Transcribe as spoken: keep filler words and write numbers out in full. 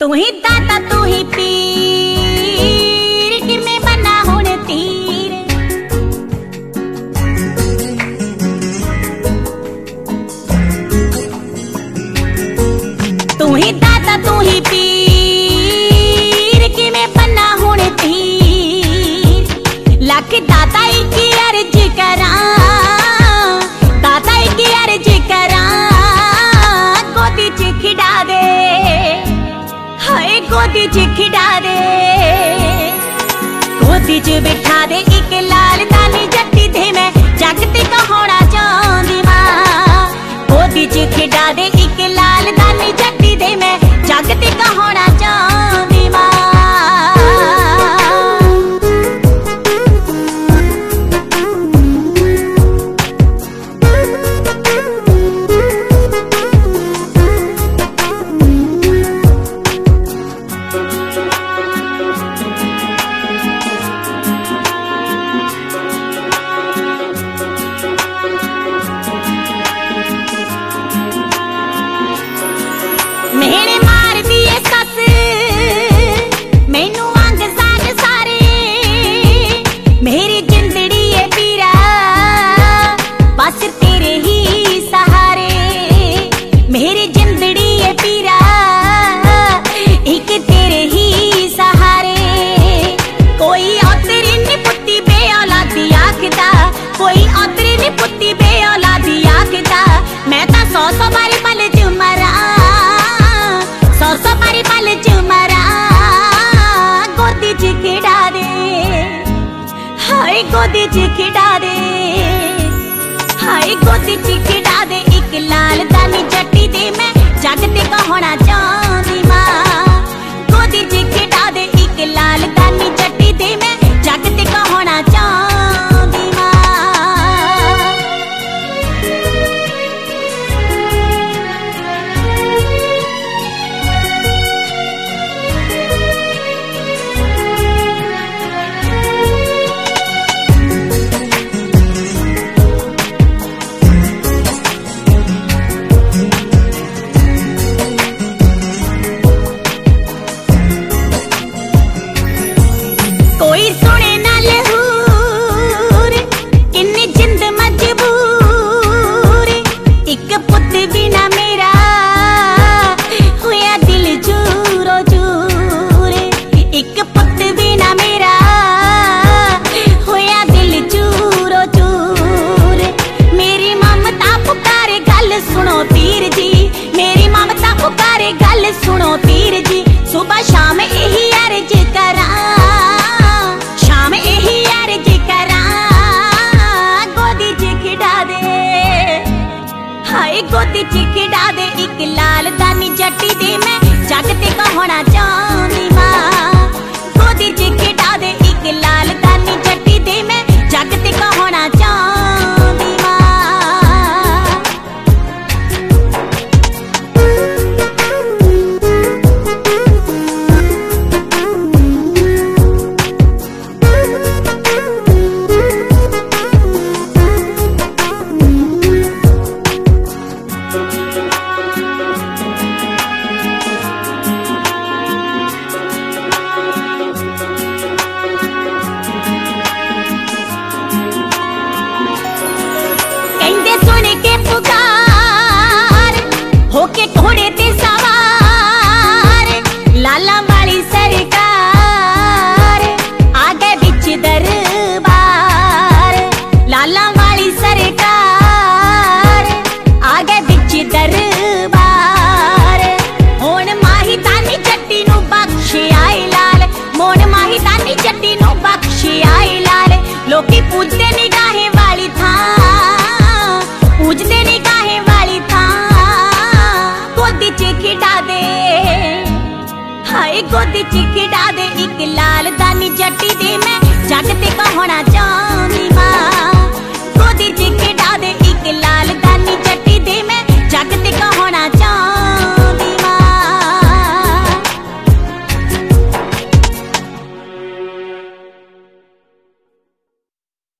तू ही दाता तू ही पीर, किमें बना हुण तीर। तू ही दाता तू ही पीर, किमें बना हुण तीर। लख दाता एक अर्ज करां, दाता एक अर्ज करां, गोदी च खिडा दे, हाय गोदी च खिडा दे। गोदी च बिठा दे एक लाल दानी जट्टी दे, मैं जग ते कहाउणा चाहुंदी मां। गोदी च खिडा दे एक लाल दानी जट्टी दे, मैं जग ते कहाउणा चाहुंदी मां। मेरे मार दिए सस मैनू अंग साग सारे, मेरी जिंदड़ी है पीरा बस तेरे ही सहारे। मेरी जिंदड़ी है पीरा एक तेरे ही सहारे। कोई औतरी नी पुत्ती बे औलादी आखदा, कोई औतरी नी पुत्ती बे औलादी आखदा। मैं तां सौ सौ बारी पल च मरा, सौ सौ बारी पल च मरा, गोदी च खिडा दे, हाय गोदी च खिडा दे, हाय गोदी च खिडा दे। एक लाल दानी जट्टी दे, मैं जग ते कहाउणा चाहुंदी मां। गोदी च खिडा दे एक लाल दानी जट्टी दे, मैं जग ते कहाउणा चाहुंदी मां। कोई सुने ना लहूर, किन्नी जिंद मजबूर। एक पुत बिना मेरा होया दिल चूरो चूर। एक पुत बिना मेरा होया दिल चूरो चूर। मेरी ममता पुकारे गल सुनो पीर जी, मेरी ममता पुकारे गल सुनो पीर जी। सुबह शाम यही अर्ज करां, शाम यही अर्ज करां, गोदी च खिडा दे, हाय गोदी च खिडा दे। एक लाल दानी जट्टी दे, मैं जग ते कहाउणा चाहुंदी मां। गोदी च खिडा दे एक लाल दानी जट्टी दे, मैं जग ते कहाउणा चाहुंदी मां। कहंदे सुन के पुकार, होके घोड़े ते सवार, लाला वाली सरकार आ गए बिच दरबार। लाला वाली सरकार आ गए बिच दरबार। हुण माही दानी जट्टी नू बख्श आए लाल, मोन माही दानी जट्टी नू बख्श आए लाल। लोकी पूजदे निगाहें वाली थां, पूजदे निगाहें वाली थां, गोदी च खिडा दे, हाय गोदी च खिडा दे। एक लाल दानी जट्टी दे,